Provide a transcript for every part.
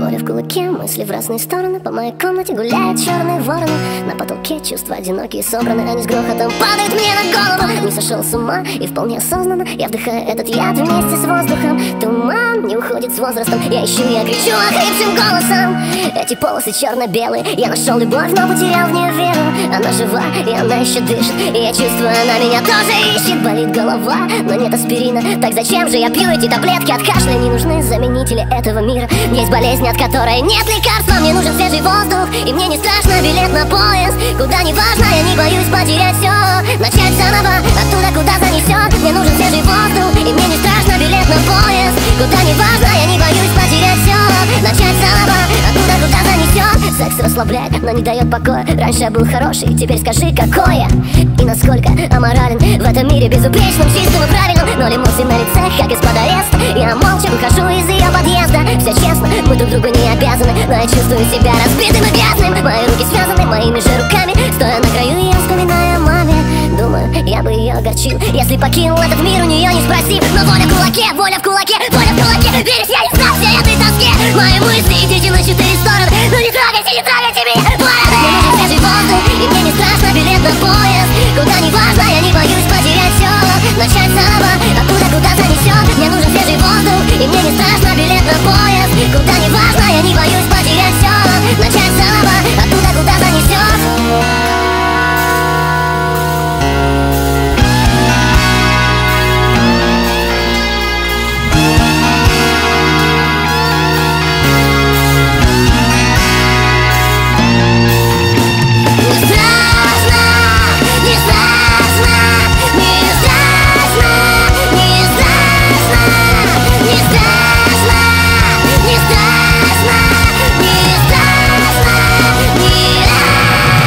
Воля в кулаке, мысли в разные стороны. По моей комнате гуляют черные вороны. На потолке чувства одинокие собраны. Они с грохотом падают мне на голову. Не сошел с ума и вполне осознанно я вдыхаю этот яд вместе с воздухом. Туман не уходит с возрастом. Я ищу, я кричу охрипшим голосом. Эти полосы черно-белые. Я нашел любовь, но потерял в нее веру. Она жива, и она еще дышит. И я чувствую, она меня тоже ищет. Болит голова, но нет аспирина. Так зачем же я пью эти таблетки от кашля? Не нужны заменители этого мира. Есть болезнь, от которой нет лекарства. Мне нужен свежий воздух, и мне не страшно билет на поезд. Куда не важно, я не боюсь потерять все. Начать заново, оттуда, куда занесет. Мне нужен свежий воздух, и мне не страшно билет на поезд. Куда не важно, я не боюсь потерять все. Начать заново, оттуда, куда занесет. Секс расслабляет, но не дает покоя. Раньше я был хороший, теперь скажи, какой я. И насколько аморален в этом мире безупречным, чистым и правильным. Ноль эмоций на лице, как из-под ареста. Я молча выхожу из ее подъезда. Все честно, мы друг другу не обязаны, но я чувствую себя разбитым и грязным. Мои руки связаны моими же руками. Стоя на краю, я вспоминаю о маме. Думаю, я бы ее огорчил, если покинул этот мир, у нее не спросив. Но воля в кулаке, воля в кулаке, воля в кулаке. Веришь, я не знал всей этой тоске. Мои мысли идите на 4 стороны. Ну не трогайте меня, бороды. Мне нужен свежий воздух, и мне не страшно билет на поезд. Куда не важно, я не боюсь потерять все. Начать заново, оттуда, куда занесет. Мне нужен свежий воздух, и мне не страшно билет на поезд. Куда не важно, я не боюсь потерять все. Начать заново, оттуда, куда занесет.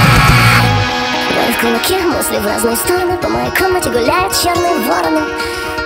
Мысли в разные стороны. По моей комнате гуляют черные вороны.